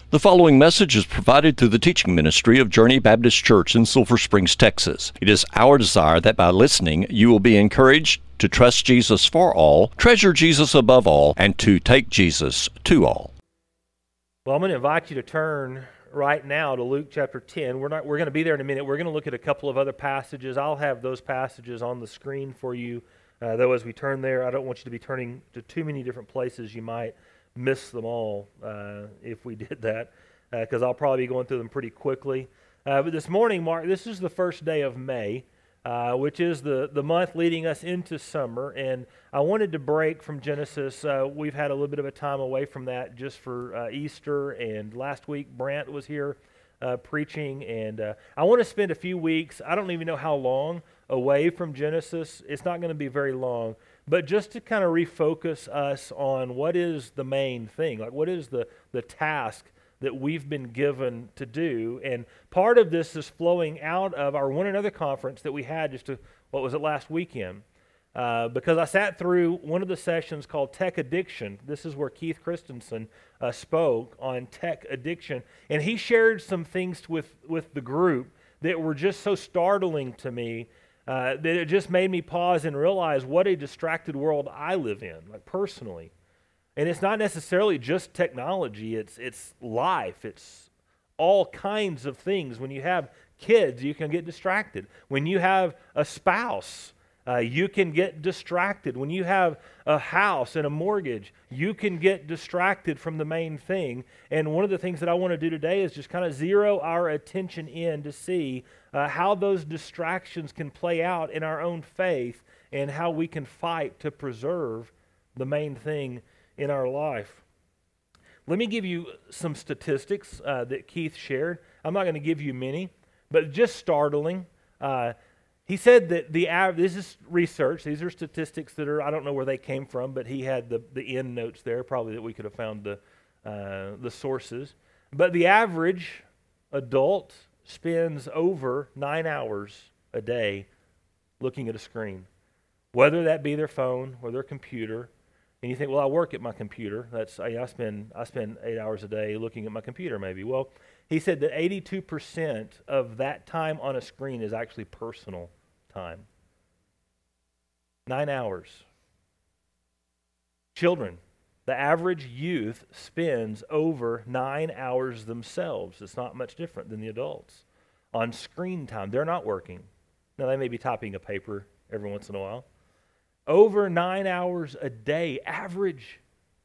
The following message is provided through the teaching ministry of Journey Baptist Church in Sulphur Springs, Texas. It is our desire that by listening, you will be encouraged to trust Jesus for all, treasure Jesus above all, and to take Jesus to all. Well, I'm going to invite you to turn right now to Luke chapter 10. We're going to be there in a minute. We're going to look at a couple of other passages. I'll have those passages on the screen for you. Though as we turn there, I don't want you to be turning to too many different places. You might miss them all if we did that, because I'll probably be going through them pretty quickly. But this morning, Mark, this is the first day of May, which is the month leading us into summer, and I wanted to break from Genesis. We've had a little bit of a time away from that just for Easter, and last week Brant was here preaching, and I want to spend a few weeks, I don't even know how long, away from Genesis. It's not going to be very long, but just to kind of refocus us on what is the main thing, like what is the task that we've been given to do. And part of this is flowing out of our One Another conference that we had last weekend. Because I sat through one of the sessions called Tech Addiction. This is where Keith Christensen spoke on tech addiction. And he shared some things with the group that were just so startling to me that it just made me pause and realize what a distracted world I live in, like personally. And it's not necessarily just technology, it's life, it's all kinds of things. When you have kids, you can get distracted. When you have a spouse, you can get distracted. When you have a house and a mortgage, you can get distracted from the main thing. And one of the things that I want to do today is just kind of zero our attention in to see how those distractions can play out in our own faith and how we can fight to preserve the main thing in our life. Let me give you some statistics that Keith shared. I'm not going to give you many, but just startling. He said that this is research. These are statistics that are, I don't know where they came from, but he had the end notes there, probably that we could have found the sources. But the average adult spends over 9 hours a day looking at a screen, whether that be their phone or their computer. And you think, well, I work at my computer. I spend 8 hours a day looking at my computer maybe. Well, he said that 82% of that time on a screen is actually personal time. 9 hours. Children, the average youth spends over 9 hours themselves. It's not much different than the adults on screen time. They're not working. Now, they may be typing a paper every once in a while. Over 9 hours a day, average.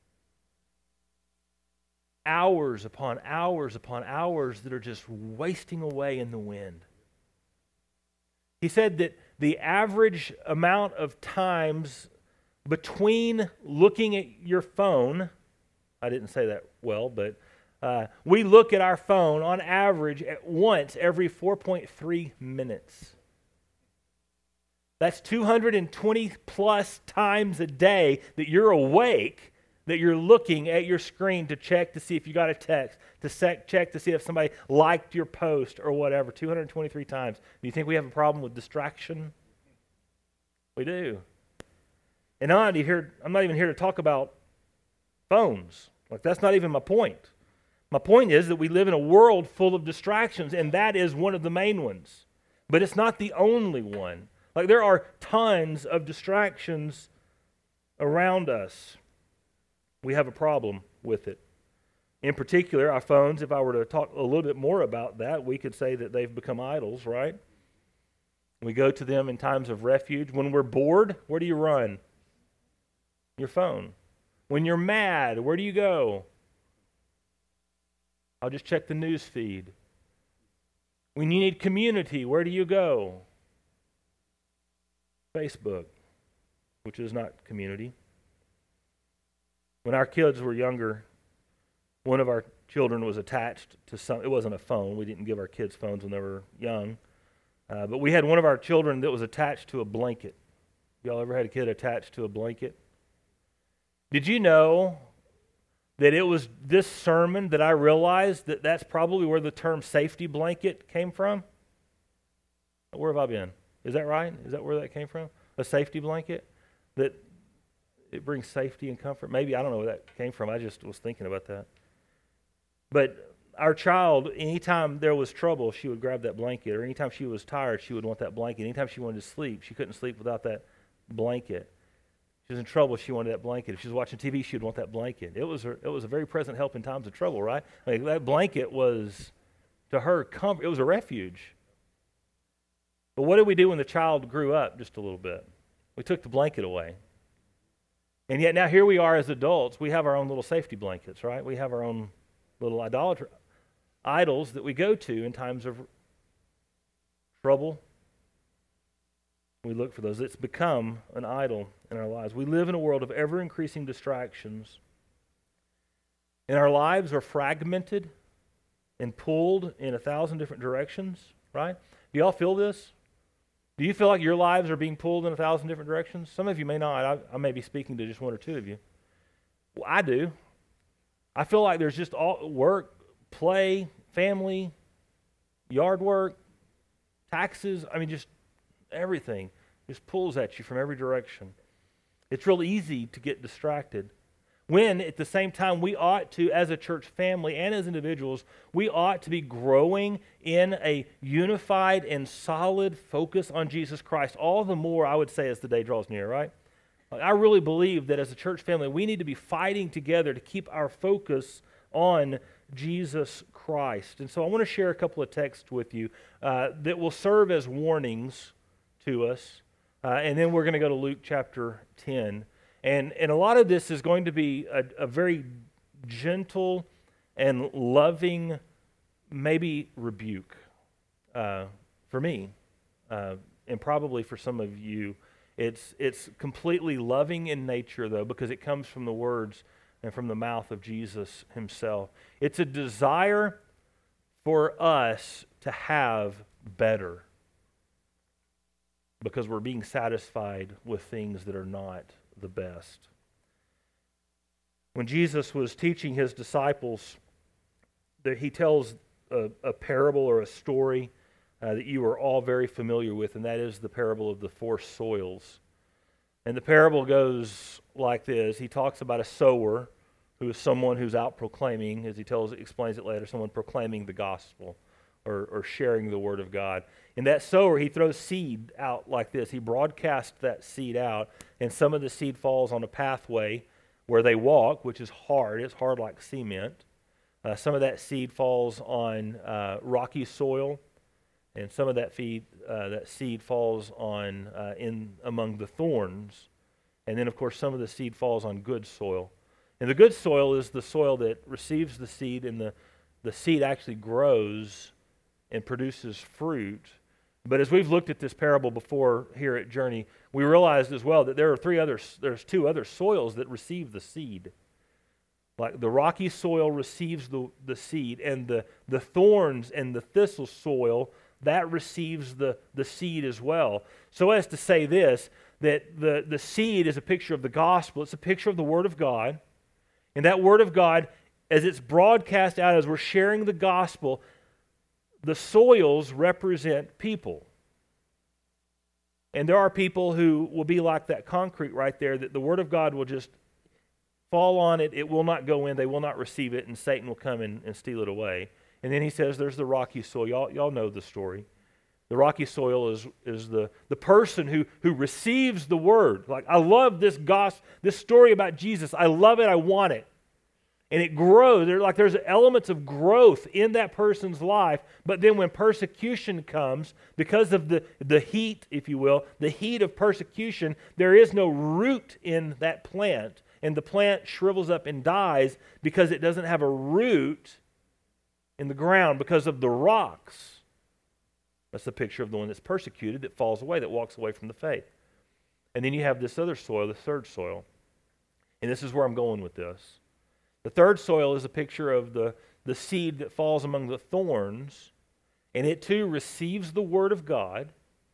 Hours upon hours upon hours that are just wasting away in the wind. He said that the average amount of times between looking at your phone, I didn't say that well, but we look at our phone on average at once every 4.3 minutes. That's 220 plus times a day that you're awake, that you're looking at your screen to check to see if you got a text, to check to see if somebody liked your post or whatever, 223 times. Do you think we have a problem with distraction? We do. And I'm not even here to talk about phones. Like, that's not even my point. My point is that we live in a world full of distractions, and that is one of the main ones. But it's not the only one. Like, there are tons of distractions around us. We have a problem with it. In particular, our phones, if I were to talk a little bit more about that, we could say that they've become idols, right? We go to them in times of refuge. When we're bored, where do you run? Your phone. When you're mad, where do you go? I'll just check the news feed. When you need community, where do you go? Facebook, which is not community. When our kids were younger, one of our children was attached to it wasn't a phone. We didn't give our kids phones when they were young. But we had one of our children that was attached to a blanket. Y'all ever had a kid attached to a blanket? Did you know that it was this sermon that I realized that that's probably where the term safety blanket came from? Where have I been? Is that right? Is that where that came from? A safety blanket? That it brings safety and comfort? Maybe, I don't know where that came from. I just was thinking about that. But our child, anytime there was trouble, she would grab that blanket, or anytime she was tired, she would want that blanket. Anytime she wanted to sleep, she couldn't sleep without that blanket. She was in trouble, she wanted that blanket. If she was watching TV, she would want that blanket. It was a very present help in times of trouble, right? Like that blanket was, to her, comfort. It was a refuge. But what did we do when the child grew up just a little bit? We took the blanket away. And yet now here we are as adults. We have our own little safety blankets, right? We have our own little idols that we go to in times of trouble. We look for those. It's become an idol in our lives. We live in a world of ever-increasing distractions. And our lives are fragmented and pulled in 1,000 different directions, right? Do y'all feel this? Do you feel like your lives are being pulled in 1,000 different directions? Some of you may not. I may be speaking to just one or two of you. Well, I do. I feel like there's just all work, play, family, yard work, taxes. I mean, just everything just pulls at you from every direction. It's real easy to get distracted. When, at the same time, we ought to, as a church family and as individuals, we ought to be growing in a unified and solid focus on Jesus Christ. All the more, I would say, as the day draws near, right? I really believe that as a church family, we need to be fighting together to keep our focus on Jesus Christ. And so I want to share a couple of texts with you that will serve as warnings to us. And then we're going to go to Luke chapter 10. And a lot of this is going to be a very gentle and loving, maybe rebuke for me, and probably for some of you. It's completely loving in nature, though, because it comes from the words and from the mouth of Jesus himself. It's a desire for us to have better because we're being satisfied with things that are not the best. When Jesus was teaching his disciples, he tells a parable or a story that you are all very familiar with, and that is the parable of the 4 soils. And the parable goes like this. He talks about a sower who is someone who's out proclaiming, as he explains it later, someone proclaiming the gospel or sharing the word of God. And that sower, he throws seed out like this. He broadcasts that seed out, and some of the seed falls on a pathway where they walk, which is hard. It's hard like cement. Some of that seed falls on rocky soil, and some of that seed falls on in among the thorns. And then, of course, some of the seed falls on good soil. And the good soil is the soil that receives the seed, and the seed actually grows and produces fruit. But as we've looked at this parable before here at Journey, we realized as well that there's 2 other soils that receive the seed. Like the rocky soil receives the seed, and the thorns and the thistle soil, that receives the seed as well. So as to say this, that the seed is a picture of the gospel. It's a picture of the Word of God. And that Word of God, as it's broadcast out, as we're sharing the gospel, the soils represent people. And there are people who will be like that concrete right there, that the Word of God will just fall on it. It will not go in. They will not receive it, and Satan will come and steal it away. And then he says there's the rocky soil. Y'all know the story. The rocky soil is the person who receives the Word. Like, I love this this story about Jesus. I love it. I want it. And it grows. There's elements of growth in that person's life, but then when persecution comes, because of the heat, if you will, the heat of persecution, there is no root in that plant, and the plant shrivels up and dies because it doesn't have a root in the ground because of the rocks. That's the picture of the one that's persecuted, that falls away, that walks away from the faith. And then you have this other soil, the third soil. And this is where I'm going with this. The third soil is a picture of the seed that falls among the thorns, and it too receives the Word of God,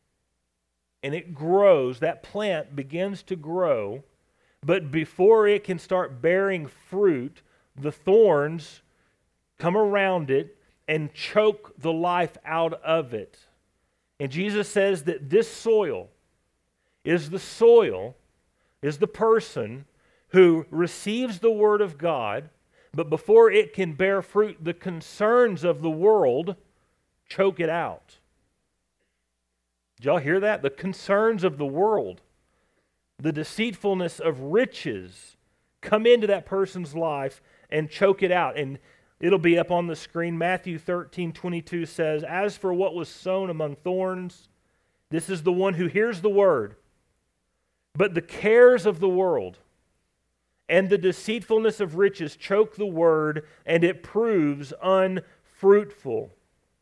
and it grows. That plant begins to grow, but before it can start bearing fruit, the thorns come around it and choke the life out of it. And Jesus says that this soil is the person who receives the Word of God, But before it can bear fruit, the concerns of the world choke it out. Did y'all hear that? The concerns of the world, the deceitfulness of riches come into that person's life and choke it out. And it'll be up on the screen. Matthew 13:22 says, "As for what was sown among thorns, this is the one who hears the word, but the cares of the world and the deceitfulness of riches choke the word, and it proves unfruitful."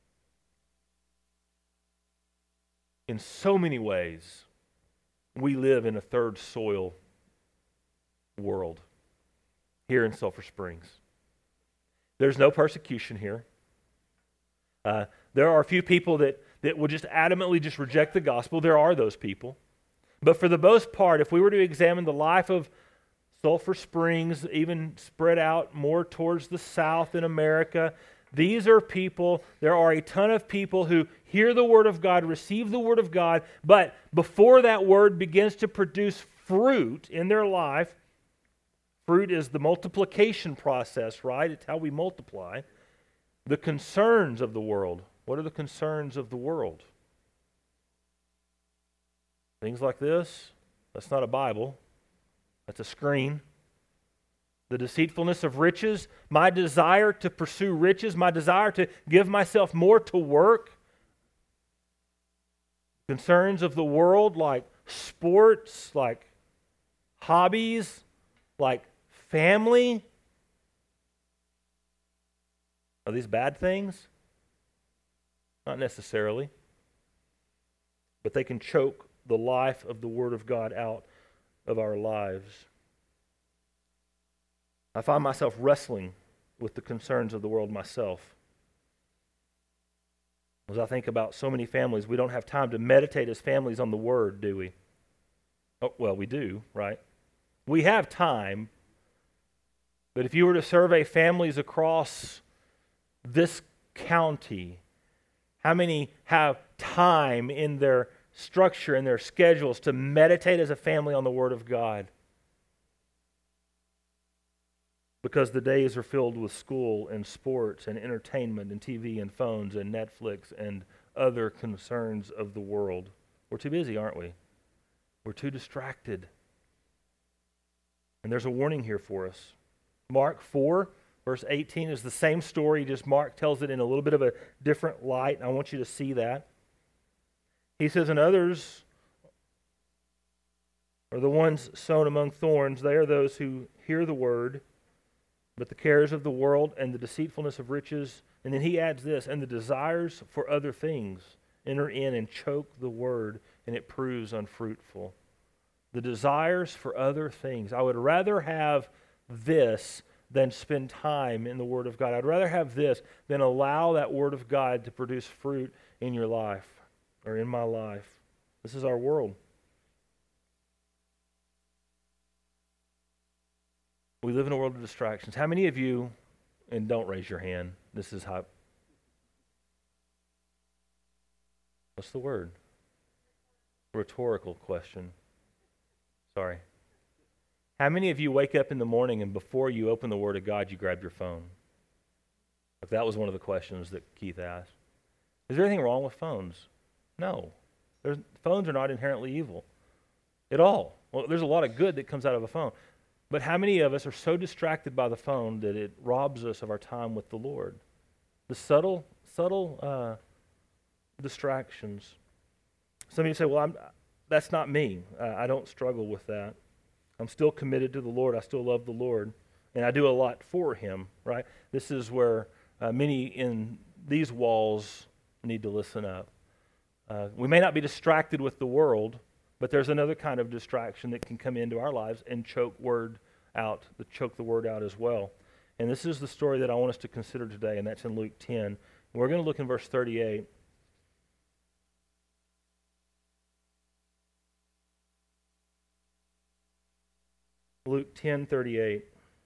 In so many ways, we live in a third soil world here in Sulphur Springs. There's no persecution here. There are a few people that will just adamantly just reject the gospel. There are those people. But for the most part, if we were to examine the life of Sulphur Springs, even spread out more towards the south in America, these are people, there are a ton of people who hear the Word of God, receive the Word of God, but before that Word begins to produce fruit in their life, fruit is the multiplication process, right? It's how we multiply. The concerns of the world. What are the concerns of the world? Things like this. That's not a Bible. That's a screen. The deceitfulness of riches, my desire to pursue riches, my desire to give myself more to work. Concerns of the world like sports, like hobbies, like family. Are these bad things? Not necessarily. But they can choke the life of the Word of God out of our lives. I find myself wrestling with the concerns of the world myself. As I think about so many families, we don't have time to meditate as families on the Word, do we? Oh, well, we do, right? We have time, but if you were to survey families across this county, how many have time in their structure, in their schedules, to meditate as a family on the Word of God? Because the days are filled with school and sports and entertainment and TV and phones and Netflix and other concerns of the world. We're too busy, aren't we? We're too distracted. And there's a warning here for us. Mark 4, verse 18 is the same story, just Mark tells it in a little bit of a different light. And I want you to see that. He says, "And others are the ones sown among thorns. They are those who hear the word, but the cares of the world and the deceitfulness of riches," and then he adds this, "and the desires for other things enter in and choke the word, and it proves unfruitful." The desires for other things. I would rather have this than spend time in the Word of God. I'd rather have this than allow that Word of God to produce fruit in your life or in my life. This is our world. We live in a world of distractions. How many of you, and don't raise your hand, this is how, what's the word? Rhetorical question. Sorry. How many of you wake up in the morning and before you open the Word of God, you grab your phone? If that was one of the questions that Keith asked. Is there anything wrong with phones? No. Phones are not inherently evil at all. Well, there's a lot of good that comes out of a phone. But how many of us are so distracted by the phone that it robs us of our time with the Lord? The subtle distractions. Some of you say, well, that's not me. I don't struggle with that. I'm still committed to the Lord. I still love the Lord. And I do a lot for Him, right? This is where many in these walls need to listen up. We may not be distracted with the world, but there's another kind of distraction that can come into our lives and choke the word out as well. And this is the story that I want us to consider today, and that's in Luke 10. We're going to look in verse 38. Luke 10:38.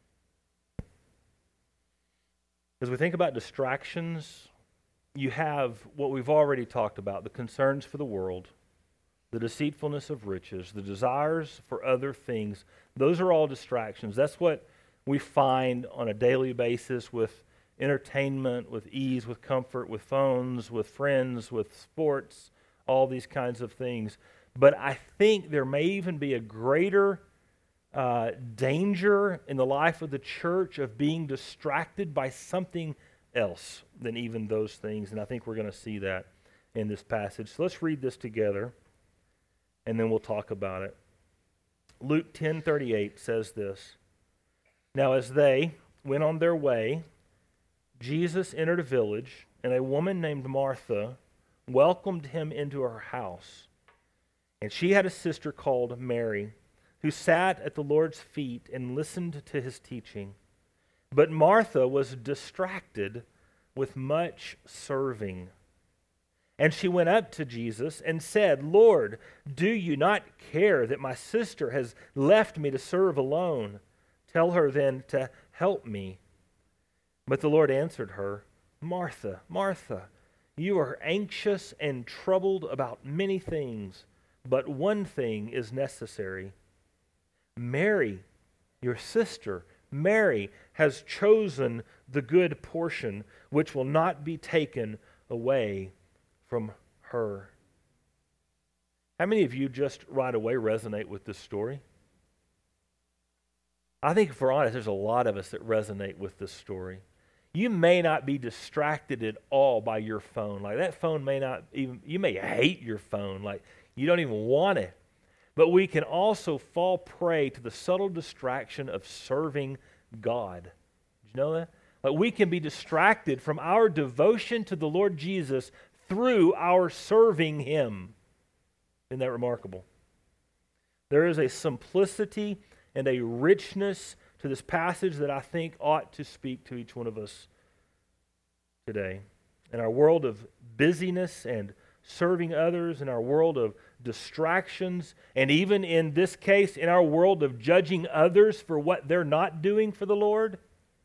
As we think about distractions, you have what we've already talked about, the concerns for the world, the deceitfulness of riches, the desires for other things. Those are all distractions. That's what we find on a daily basis with entertainment, with ease, with comfort, with phones, with friends, with sports, all these kinds of things. But I think there may even be a greater danger in the life of the church of being distracted by something else than even those things. And I think we're going to see that in this passage. So let's read this together, and then we'll talk about it. Luke 10:38 says this. Now as they went on their way, Jesus entered a village, and a woman named Martha welcomed him into her house. And she had a sister called Mary, who sat at the Lord's feet and listened to his teaching. But Martha was distracted with much serving. And she went up to Jesus and said, Lord, do you not care that my sister has left me to serve alone? Tell her then to help me. But the Lord answered her, Martha, Martha, you are anxious and troubled about many things, but one thing is necessary. Mary, your sister, Mary, has chosen the good portion, which will not be taken away from her. How many of you just right away resonate with this story? I think if we're honest, there's a lot of us that resonate with this story. You may not be distracted at all by your phone. Like that phone may not even, you may hate your phone. Like you don't even want it. But we can also fall prey to the subtle distraction of serving God. Did you know that? Like we can be distracted from our devotion to the Lord Jesus through our serving Him. Isn't that remarkable? There is a simplicity and a richness to this passage that I think ought to speak to each one of us today. In our world of busyness and serving others, in our world of distractions, and even in this case, in our world of judging others for what they're not doing for the Lord,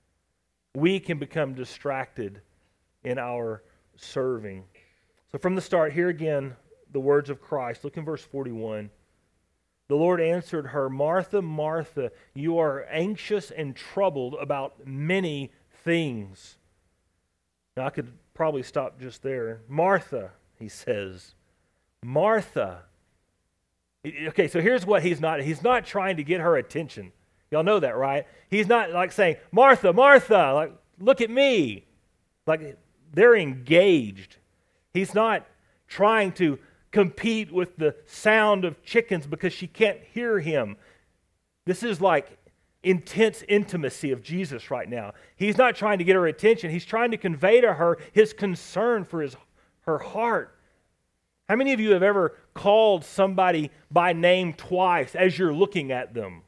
we can become distracted in our serving. So from the start, here again, the words of Christ. Look in verse 41. The Lord answered her, Martha, Martha, you are anxious and troubled about many things. Now, I could probably stop just there. Martha, he says. Martha. Okay, so here's what he's not. He's not trying to get her attention. Y'all know that, right? He's not like saying, Martha, Martha, like, look at me. Like, they're engaged. He's not trying to compete with the sound of chickens because she can't hear him. This is like intense intimacy of Jesus right now. He's not trying to get her attention. He's trying to convey to her his concern for her heart. How many of you have ever called somebody by name twice as you're looking at them?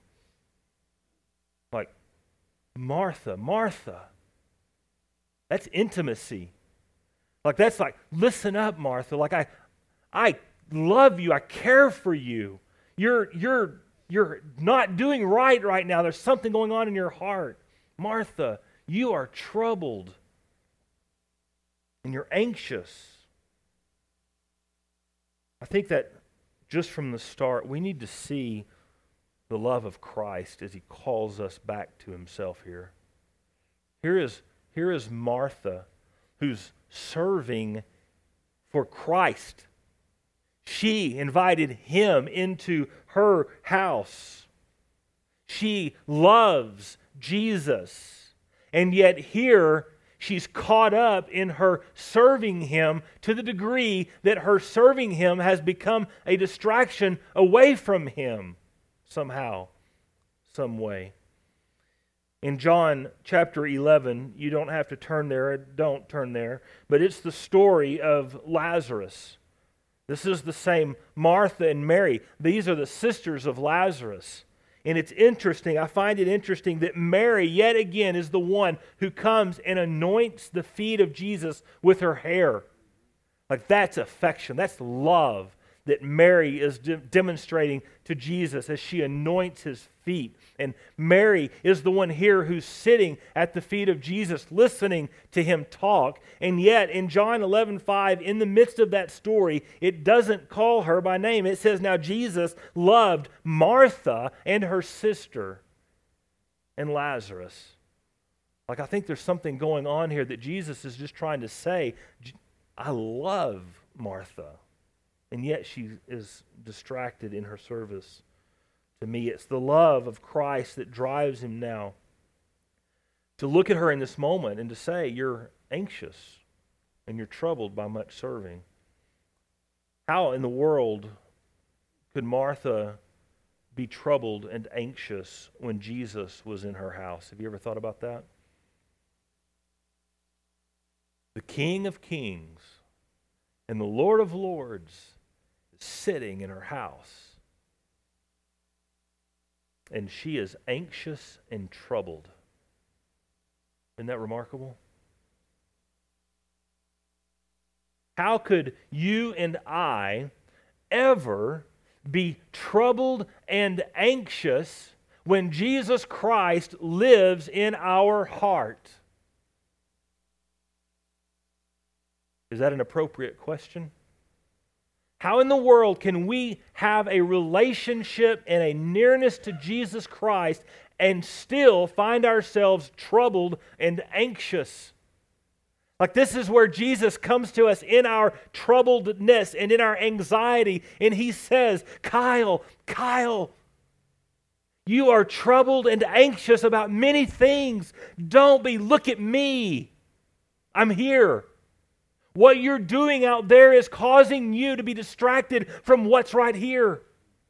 Like, Martha, Martha. That's intimacy. Like, that's like, listen up, Martha. Like, I love you. I care for you. You're not doing right now. There's something going on in your heart. Martha, you are troubled and you're anxious. I think that just from the start, we need to see the love of Christ as He calls us back to Himself here. Here is Martha, who's serving for Christ. She invited Him into her house. She loves Jesus. And yet here, she's caught up in her serving Him to the degree that her serving Him has become a distraction away from Him somehow, some way. In John chapter 11, you don't have to turn there, don't turn there, but it's the story of Lazarus. This is the same Martha and Mary. These are the sisters of Lazarus. And it's interesting, I find it interesting that Mary, yet again, is the one who comes and anoints the feet of Jesus with her hair. Like, that's affection, that's love that Mary is demonstrating to Jesus as she anoints His feet. And Mary is the one here who's sitting at the feet of Jesus, listening to Him talk. And yet, in John 11:5, in the midst of that story, it doesn't call her by name. It says, now Jesus loved Martha and her sister. and Lazarus. Like, I think there's something going on here that Jesus is just trying to say. I love Martha, and yet she is distracted in her service to me. It's the love of Christ that drives him now to look at her in this moment and to say, you're anxious and you're troubled by much serving. How in the world could Martha be troubled and anxious when Jesus was in her house? Have you ever thought about that? The King of Kings and the Lord of Lords is sitting in her house. And she is anxious and troubled. Isn't that remarkable? How could you and I ever be troubled and anxious when Jesus Christ lives in our heart? Is that an appropriate question? How in the world can we have a relationship and a nearness to Jesus Christ and still find ourselves troubled and anxious? Like, this is where Jesus comes to us in our troubledness and in our anxiety, and he says, Kyle, you are troubled and anxious about many things. Don't be. Look at me. I'm here. What you're doing out there is causing you to be distracted from what's right here.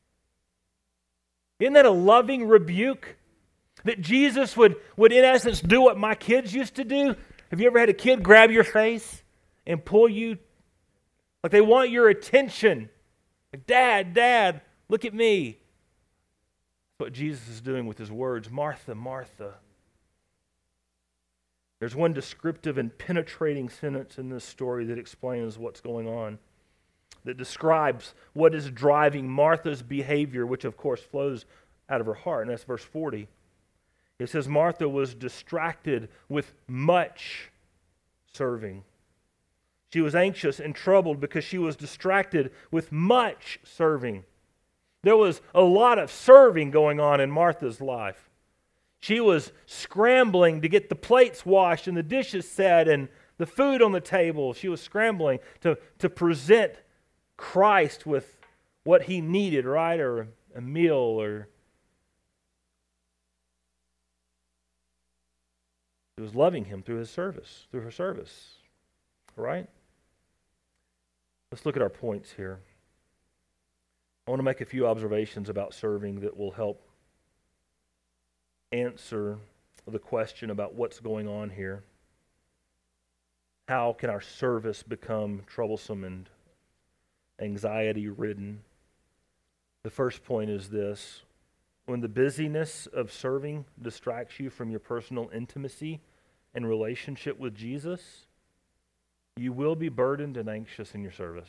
Isn't that a loving rebuke? That Jesus would in essence do what my kids used to do? Have you ever had a kid grab your face and pull you? Like, they want your attention. Like, Dad, look at me. That's what Jesus is doing with his words. Martha, Martha. There's one descriptive and penetrating sentence in this story that explains what's going on, that describes what is driving Martha's behavior, which of course flows out of her heart, and that's verse 40. It says, Martha was distracted with much serving. She was anxious and troubled because she was distracted with much serving. There was a lot of serving going on in Martha's life. She was scrambling to get the plates washed and the dishes set and the food on the table. She was scrambling to present Christ with what he needed, right? Or a meal, or she was loving him through her service, right? Let's look at our points here. I want to make a few observations about serving that will help answer the question about what's going on here. How can our service become troublesome and anxiety-ridden? The first point is this: when the busyness of serving distracts you from your personal intimacy and relationship with Jesus, you will be burdened and anxious in your service.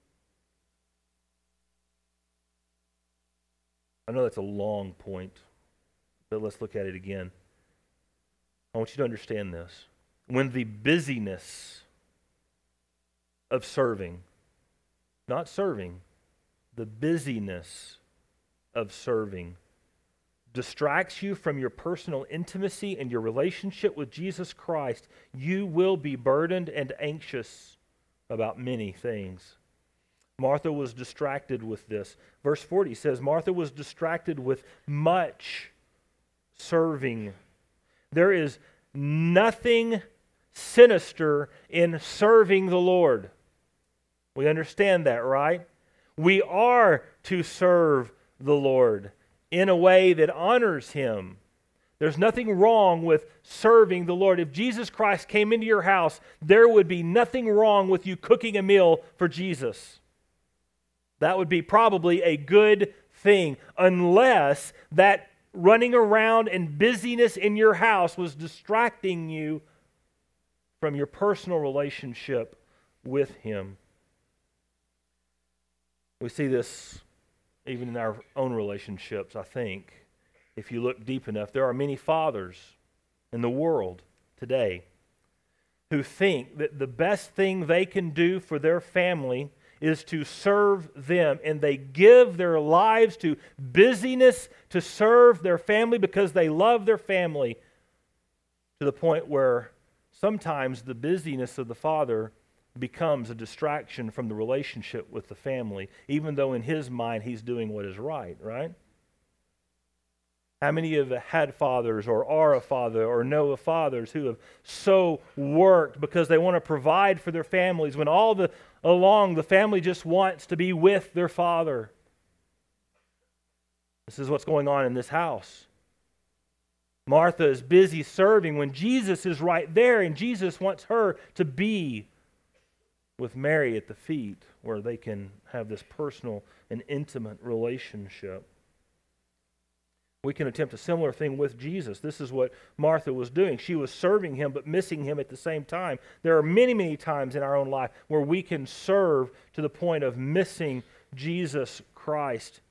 I know that's a long point, but let's look at it again. I want you to understand this. When the busyness of serving, not serving, the busyness of serving distracts you from your personal intimacy and your relationship with Jesus Christ, you will be burdened and anxious about many things. Martha was distracted with this. Verse 40 says, Martha was distracted with much serving. There is nothing sinister in serving the Lord. We understand that, right? We are to serve the Lord in a way that honors him. There's nothing wrong with serving the Lord. If Jesus Christ came into your house, there would be nothing wrong with you cooking a meal for Jesus. That would be probably a good thing, unless that running around and busyness in your house was distracting you from your personal relationship with him. We see this even in our own relationships, I think. If you look deep enough, there are many fathers in the world today who think that the best thing they can do for their family is to serve them, and they give their lives to busyness to serve their family because they love their family, to the point where sometimes the busyness of the father becomes a distraction from the relationship with the family, even though in his mind he's doing what is right, right? How many of you have had fathers or are a father or know of fathers who have so worked because they want to provide for their families when all along the family just wants to be with their father? This is what's going on in this house. Martha is busy serving when Jesus is right there, and Jesus wants her to be with Mary at the feet where they can have this personal and intimate relationship. We can attempt a similar thing with Jesus. This is what Martha was doing. She was serving him but missing him at the same time. There are many, many times in our own life where we can serve to the point of missing Jesus Christ.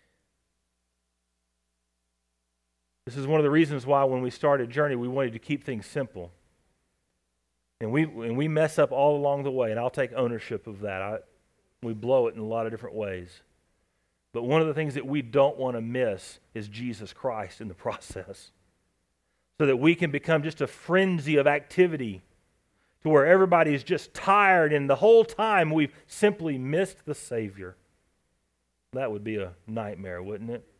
This is one of the reasons why when we started Journey, we wanted to keep things simple. And we mess up all along the way, and I'll take ownership of that. We blow it in a lot of different ways. But one of the things that we don't want to miss is Jesus Christ in the process. So that we can become just a frenzy of activity to where everybody's just tired, and the whole time we've simply missed the Savior. That would be a nightmare, wouldn't it?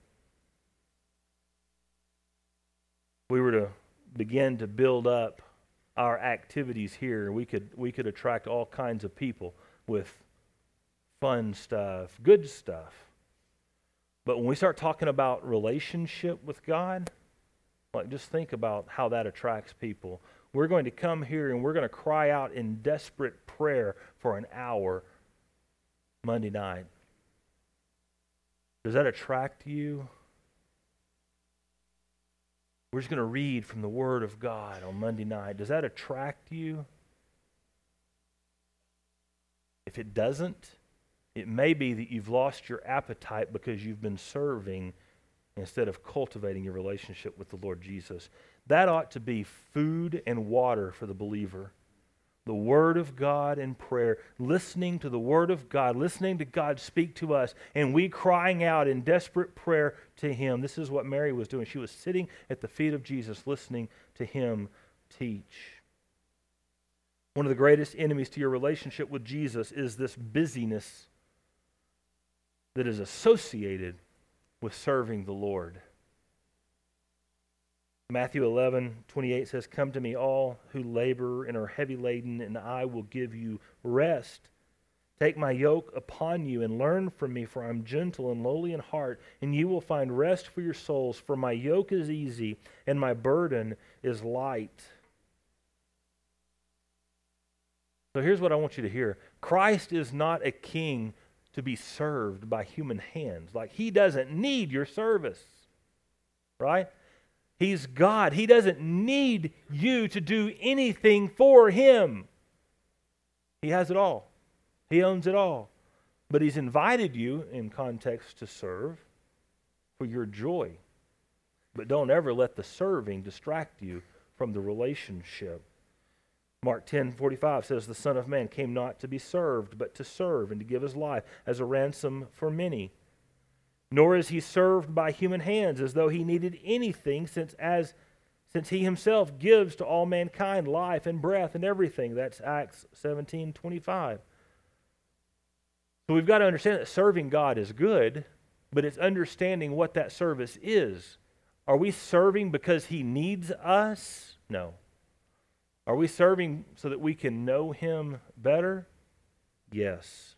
We were to begin to build up our activities here, we could attract all kinds of people with fun stuff, good stuff. But when we start talking about relationship with God, like just think about how that attracts people. We're going to come here and we're going to cry out in desperate prayer for an hour Monday night. Does that attract you? We're just going to read from the Word of God on Monday night. Does that attract you? If it doesn't, it may be that you've lost your appetite because you've been serving instead of cultivating your relationship with the Lord Jesus. That ought to be food and water for the believer. The Word of God and prayer, listening to the Word of God, listening to God speak to us, and we crying out in desperate prayer to Him. This is what Mary was doing. She was sitting at the feet of Jesus, listening to Him teach. One of the greatest enemies to your relationship with Jesus is this busyness that is associated with serving the Lord. Matthew 11:28 says, "Come to me, all who labor and are heavy laden, and I will give you rest. Take my yoke upon you and learn from me, for I am gentle and lowly in heart, and you will find rest for your souls. For my yoke is easy and my burden is light." So here's what I want you to hear. Christ is not a king to be served by human hands. Like, He doesn't need your service, right? He's God. He doesn't need you to do anything for Him. He has it all. He owns it all. But He's invited you, in context, to serve for your joy. But don't ever let the serving distract you from the relationship. Mark 10:45 says, "The Son of Man came not to be served, but to serve and to give His life as a ransom for many. Nor is He served by human hands as though He needed anything, since He Himself gives to all mankind life and breath and everything." That's Acts 17:25. So we've got to understand that serving God is good, but it's understanding what that service is. Are we serving because He needs us? No. Are we serving so that we can know Him better? Yes.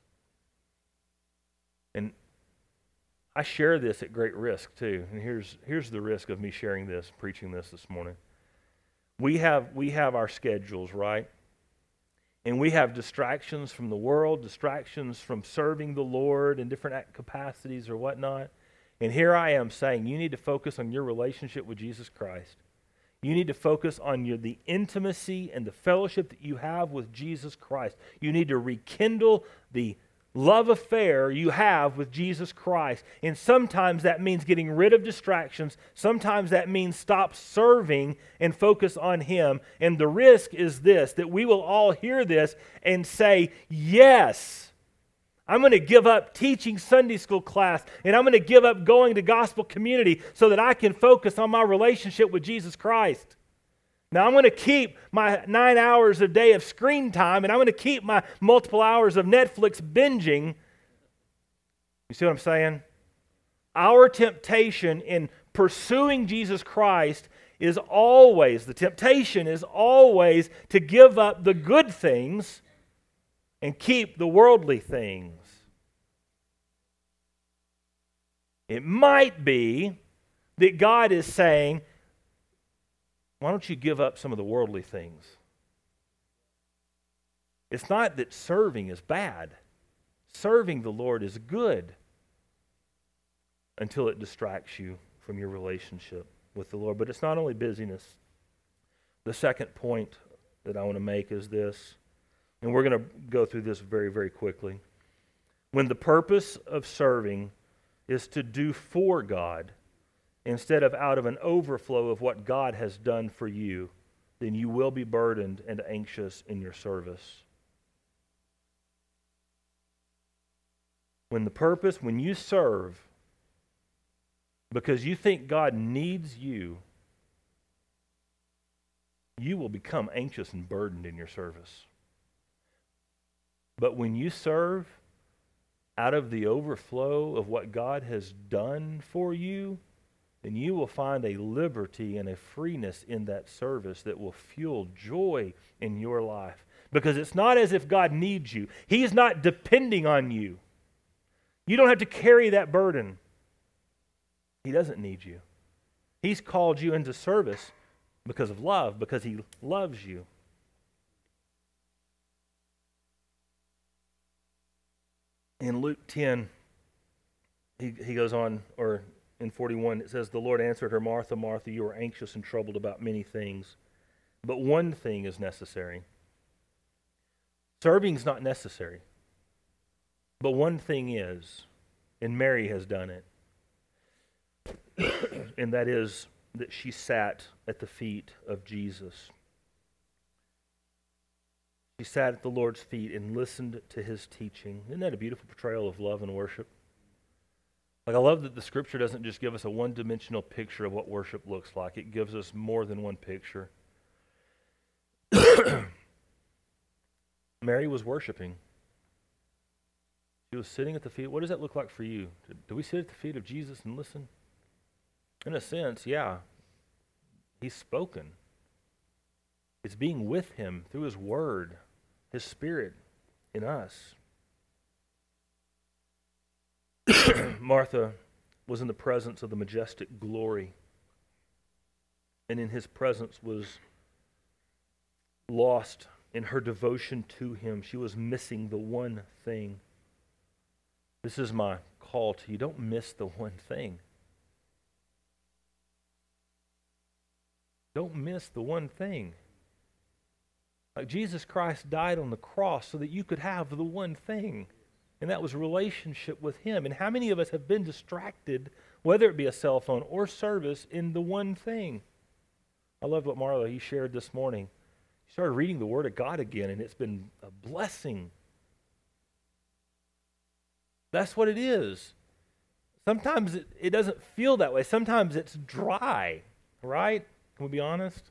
And I share this at great risk too. And here's the risk of me sharing this, preaching this morning. We have our schedules, right? And we have distractions from the world, distractions from serving the Lord in different capacities or whatnot. And here I am saying you need to focus on your relationship with Jesus Christ. You need to focus on the intimacy and the fellowship that you have with Jesus Christ. You need to rekindle the love affair you have with Jesus Christ. And sometimes that means getting rid of distractions. Sometimes that means stop serving and focus on Him. And the risk is this, that we will all hear this and say, "Yes, I'm going to give up teaching Sunday school class, and I'm going to give up going to gospel community so that I can focus on my relationship with Jesus Christ. Now, I'm going to keep my 9 hours a day of screen time, and I'm going to keep my multiple hours of Netflix binging. You see what I'm saying? Our temptation in pursuing Jesus Christ is always, the temptation is always to give up the good things and keep the worldly things. It might be that God is saying, why don't you give up some of the worldly things? It's not that serving is bad. Serving the Lord is good until it distracts you from your relationship with the Lord. But it's not only busyness. The second point that I want to make is this, and we're going to go through this very, very quickly. When the purpose of serving is to do for God instead of out of an overflow of what God has done for you, then you will be burdened and anxious in your service. When you serve because you think God needs you, you will become anxious and burdened in your service. But when you serve out of the overflow of what God has done for you, then you will find a liberty and a freeness in that service that will fuel joy in your life. Because it's not as if God needs you. He's not depending on you. You don't have to carry that burden. He doesn't need you. He's called you into service because of love, because He loves you. In Luke 10, he goes on, or in 41, it says, the Lord answered her, Martha, Martha, you are anxious and troubled about many things, but one thing is necessary. Serving is not necessary, but one thing is, and Mary has done it, and that is that she sat at the feet of Jesus. She sat at the Lord's feet and listened to His teaching. Isn't that a beautiful portrayal of love and worship? Like, I love that the Scripture doesn't just give us a one-dimensional picture of what worship looks like. It gives us more than one picture. Mary was worshiping. She was sitting at the feet. What does that look like for you? Do we sit at the feet of Jesus and listen? In a sense, yeah. He's spoken. It's being with Him through His Word, His Spirit in us. Martha was in the presence of the majestic glory, and in His presence was lost in her devotion to Him. She was missing the one thing. This is my call to you. Don't miss the one thing. Don't miss the one thing. Like, Jesus Christ died on the cross so that you could have the one thing, and that was relationship with Him. And how many of us have been distracted, whether it be a cell phone or service, in the one thing? I love what Marla, he shared this morning. He started reading the Word of God again, and it's been a blessing. That's what it is. Sometimes it doesn't feel that way. Sometimes it's dry, right? Can we be honest?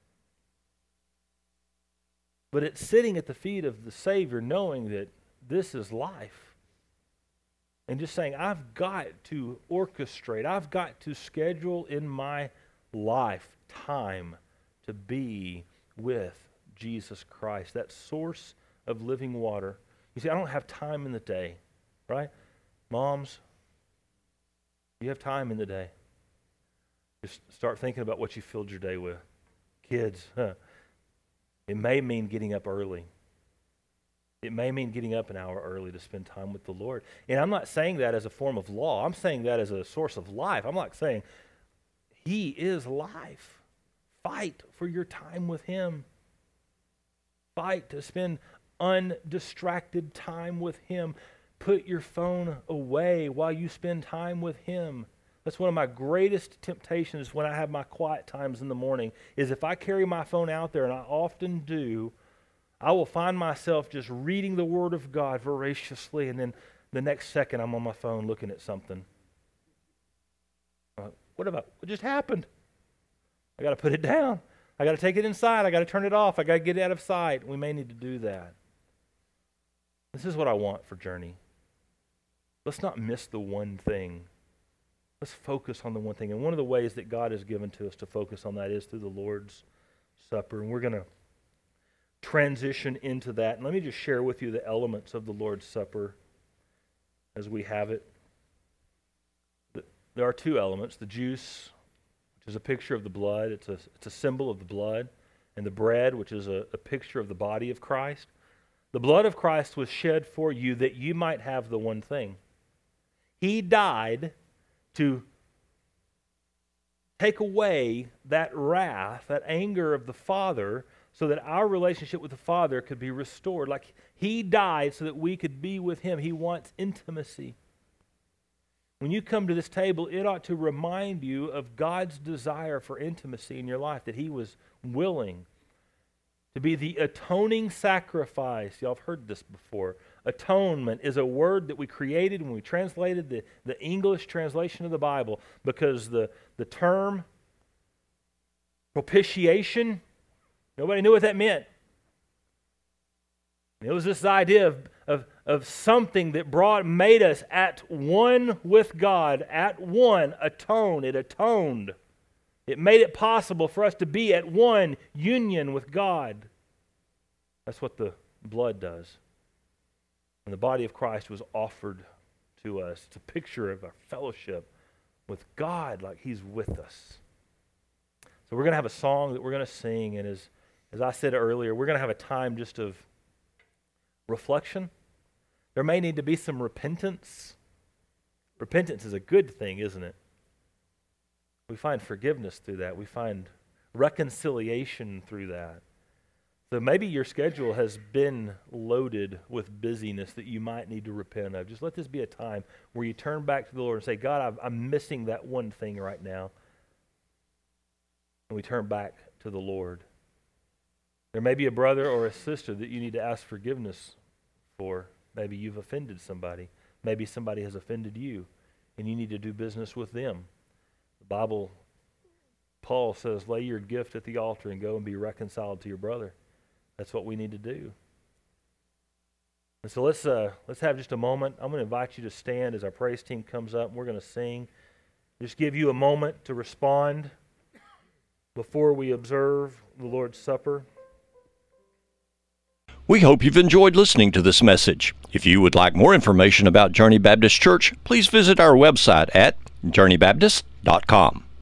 But it's sitting at the feet of the Savior knowing that this is life. And just saying, I've got to orchestrate, I've got to schedule in my life time to be with Jesus Christ, that source of living water. You see, I don't have time in the day, right? Moms, you have time in the day. Just start thinking about what you filled your day with. Kids, it may mean getting up early. It may mean getting up an hour early to spend time with the Lord. And I'm not saying that as a form of law. I'm saying that as a source of life. I'm not saying He is life. Fight for your time with Him. Fight to spend undistracted time with Him. Put your phone away while you spend time with Him. That's one of my greatest temptations when I have my quiet times in the morning, is if I carry my phone out there, and I often do, I will find myself just reading the Word of God voraciously, and then the next second I'm on my phone looking at something. What just happened? I got to put it down. I got to take it inside. I got to turn it off. I got to get it out of sight. We may need to do that. This is what I want for Journey. Let's not miss the one thing. Let's focus on the one thing. And one of the ways that God has given to us to focus on that is through the Lord's Supper. And we're going to transition into that. And let me just share with you the elements of the Lord's Supper as we have it. There are two elements. The juice, which is a picture of the blood. It's a symbol of the blood. And the bread, which is a picture of the body of Christ. The blood of Christ was shed for you that you might have the one thing. He died to take away that wrath, that anger of the Father, so that our relationship with the Father could be restored. Like He died so that we could be with Him. He wants intimacy. When you come to this table, it ought to remind you of God's desire for intimacy in your life, that He was willing to be the atoning sacrifice. Y'all have heard this before. Atonement is a word that we created when we translated the English translation of the Bible, because the term propitiation, nobody knew what that meant. It was this idea of something that made us at one with God, at one, atone. It atoned. It made it possible for us to be at one union with God. That's what the blood does. And the body of Christ was offered to us. It's a picture of our fellowship with God, like He's with us. So we're going to have a song that we're going to sing, and as I said earlier, we're going to have a time just of reflection. There may need to be some repentance. Repentance is a good thing, isn't it? We find forgiveness through that. We find reconciliation through that. So maybe your schedule has been loaded with busyness that you might need to repent of. Just let this be a time where you turn back to the Lord and say, God, I'm missing that one thing right now. And we turn back to the Lord. There may be a brother or a sister that you need to ask forgiveness for. Maybe you've offended somebody. Maybe somebody has offended you, and you need to do business with them. The Bible, Paul says, lay your gift at the altar and go and be reconciled to your brother. That's what we need to do. And so let's have just a moment. I'm going to invite you to stand as our praise team comes up. We're going to sing. Just give you a moment to respond before we observe the Lord's Supper. We hope you've enjoyed listening to this message. If you would like more information about Journey Baptist Church, please visit our website at journeybaptist.com.